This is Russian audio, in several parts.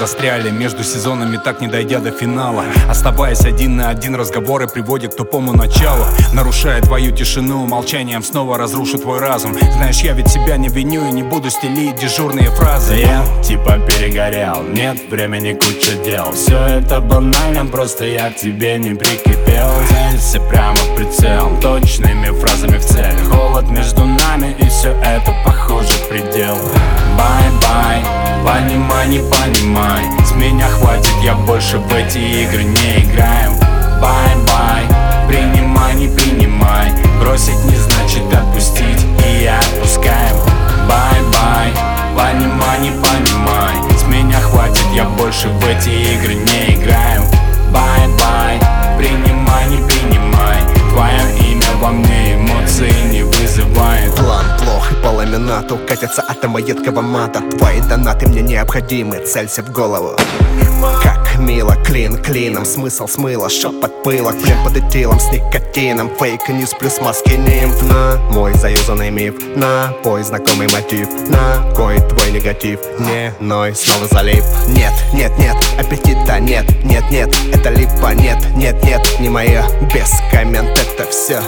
застряли между сезонами, так не дойдя до финала. Оставаясь один на один, разговоры приводят к тупому началу. Нарушая твою тишину, молчанием снова разрушу твой разум. Знаешь, я ведь себя не виню и не буду стелить дежурные фразы. Я типа перегорел, нет времени, куча дел. Все это банально, просто я к тебе не прикипел. Целься прямо в прицел, точными фразами в цель. Холод между нами и все это похоже предел. Бай-бай, понимай, не понимай, с меня хватит, я больше в эти игры не играю. Бай-бай, принимай, не принимай, бросить не значит отпустить, и я отпускаю. Бай-бай, понимай, не понимай, с меня хватит, я больше в эти игры не играю. Бай-бай, принимай, не принимай, твое имя во мне эмоции не вызывает. План плох и по ламинату катятся атомы едкого мата. Твои донаты мне необходимы, целься в голову. Как мило, клин клином, смысл смыло, шепот пылок, плен под этилом с никотином. Фейк ньюс плюс маски нимф. На мой заюзанный миф, на бой знакомый мотив, на кой твой негатив, не ной снова залип. Нет, нет, нет, аппетита нет, нет, нет, это липа, нет, нет, нет, не мое, без коммент это все.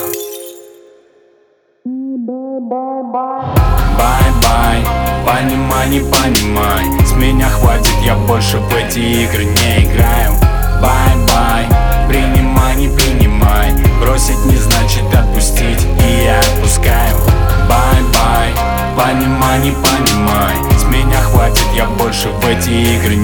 Бай-бай, понимай, не понимай, с меня хватит, я больше в эти игры не играю. Бай-бай, принимай, не принимай, бросить не значит отпустить, и я отпускаю. Бай-бай, понимай, не понимай, с меня хватит, я больше в эти игры